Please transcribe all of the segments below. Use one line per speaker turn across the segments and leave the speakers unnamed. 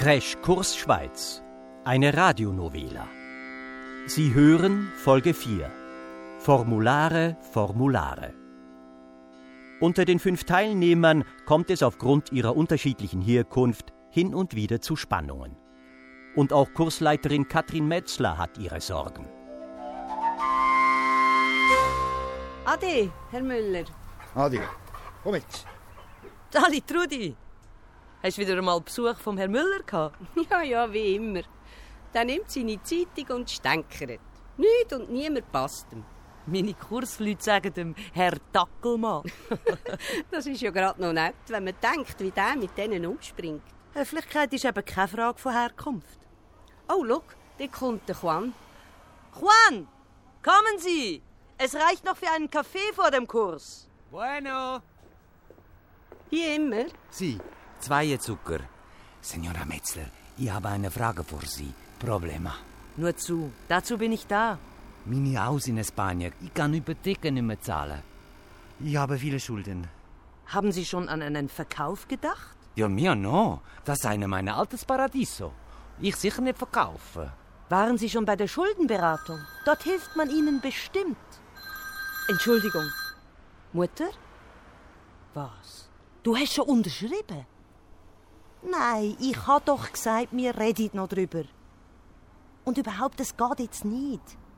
Crashkurs Schweiz, eine Radionovela. Sie hören Folge 4. Formulare, Formulare. Unter den 5 Teilnehmern kommt es aufgrund ihrer unterschiedlichen Herkunft hin und wieder zu Spannungen. Und auch Kursleiterin Katrin Metzler hat ihre Sorgen.
Ade, Herr Müller.
Adi, komm jetzt.
Sali, Trudi. Hast du wieder einmal Besuch vom Herrn Müller gehabt?
Ja, wie immer. Der nimmt seine Zeitung und stänkert. Nichts und niemand passt ihm.
Meine Kursleute sagen dem Herr Dackelmann.
Das ist ja gerade noch nett, wenn man denkt, wie der mit denen umspringt.
Höflichkeit ist eben keine Frage von Herkunft.
Oh, schau, da kommt der Juan.
Juan, kommen Sie! Es reicht noch für einen Kaffee vor dem Kurs.
Bueno.
Wie immer.
Sie, 2 Zucker. Signora Metzler, ich habe eine Frage für Sie. Problema.
Nur zu, dazu bin ich da.
Meine Haus in Spanien, ich kann Hypotheken nicht mehr zahlen. Ich habe viele Schulden.
Haben Sie schon an einen Verkauf gedacht?
Ja, mir no. Das ist eine meiner altes Paradiso. Ich sicher nicht verkaufen.
Waren Sie schon bei der Schuldenberatung? Dort hilft man Ihnen bestimmt. Entschuldigung. Mutter? Was? Du hast schon unterschrieben? Nein, ich habe doch gesagt, wir reden noch drüber. Und überhaupt, es geht jetzt nicht.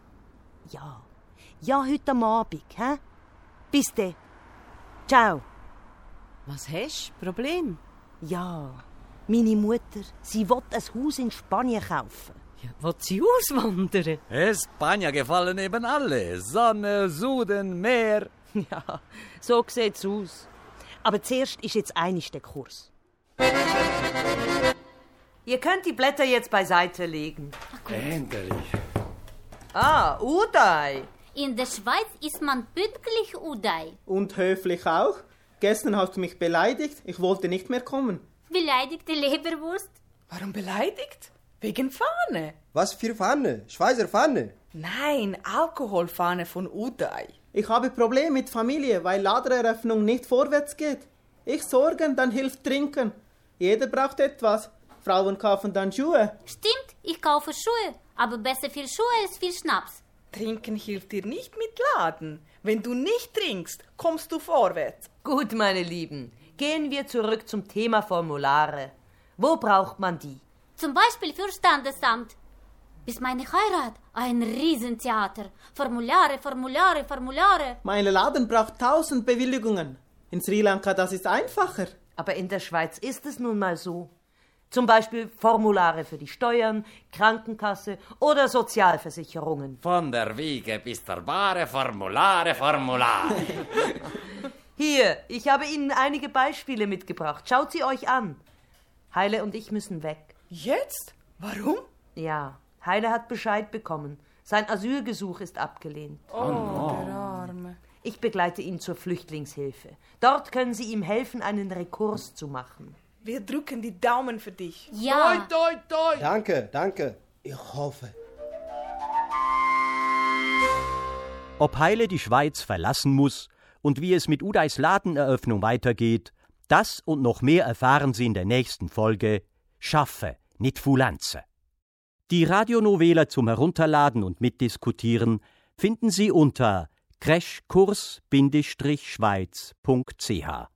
Ja, heute am Abend, hä? Bis dann. Ciao.
Was hast du? Problem?
Ja, meine Mutter, sie will ein Haus in Spanien kaufen.
Ja, will sie auswandern?
Spanien gefallen eben alle. Sonne, Süden, Meer.
Ja, so sieht's aus. Aber zuerst ist jetzt einig der Kurs. Ihr könnt die Blätter jetzt beiseite legen.
Endlich.
Ah, Uday.
In der Schweiz ist man pünktlich, Uday.
Und höflich auch. Gestern hast du mich beleidigt, ich wollte nicht mehr kommen.
Beleidigte Leberwurst?
Warum beleidigt? Wegen Fahne?
Was für Pfanne? Schweizer Pfanne?
Nein, Alkoholfahne von Uday.
Ich habe Probleme mit Familie, weil Ladereröffnung nicht vorwärts geht. Ich sorgen, dann hilft trinken. Jeder braucht etwas. Frauen kaufen dann Schuhe.
Stimmt, ich kaufe Schuhe. Aber besser viel Schuhe als viel Schnaps.
Trinken hilft dir nicht mit Laden. Wenn du nicht trinkst, kommst du vorwärts.
Gut, meine Lieben. Gehen wir zurück zum Thema Formulare. Wo braucht man die?
Zum Beispiel für Standesamt. Bis meine Heirat ein Riesentheater. Formulare, Formulare, Formulare.
Mein Laden braucht 1000 Bewilligungen. In Sri Lanka das ist einfacher.
Aber in der Schweiz ist es nun mal so. Zum Beispiel Formulare für die Steuern, Krankenkasse oder Sozialversicherungen.
Von der Wiege bis der Bahre, Formulare, Formulare.
Hier, ich habe Ihnen einige Beispiele mitgebracht. Schaut sie euch an. Heile und ich müssen weg.
Jetzt? Warum?
Ja, Heile hat Bescheid bekommen. Sein Asylgesuch ist abgelehnt.
Oh, der Arme.
Ich begleite ihn zur Flüchtlingshilfe. Dort können Sie ihm helfen, einen Rekurs zu machen.
Wir drücken die Daumen für dich.
Ja.
Toi, toi.
Danke. Ich hoffe.
Ob Heile die Schweiz verlassen muss und wie es mit Udays Ladeneröffnung weitergeht, das und noch mehr erfahren Sie in der nächsten Folge Schaffe, nicht Fulanze. Die Radionovela zum Herunterladen und Mitdiskutieren finden Sie unter crashkurs-schweiz.ch.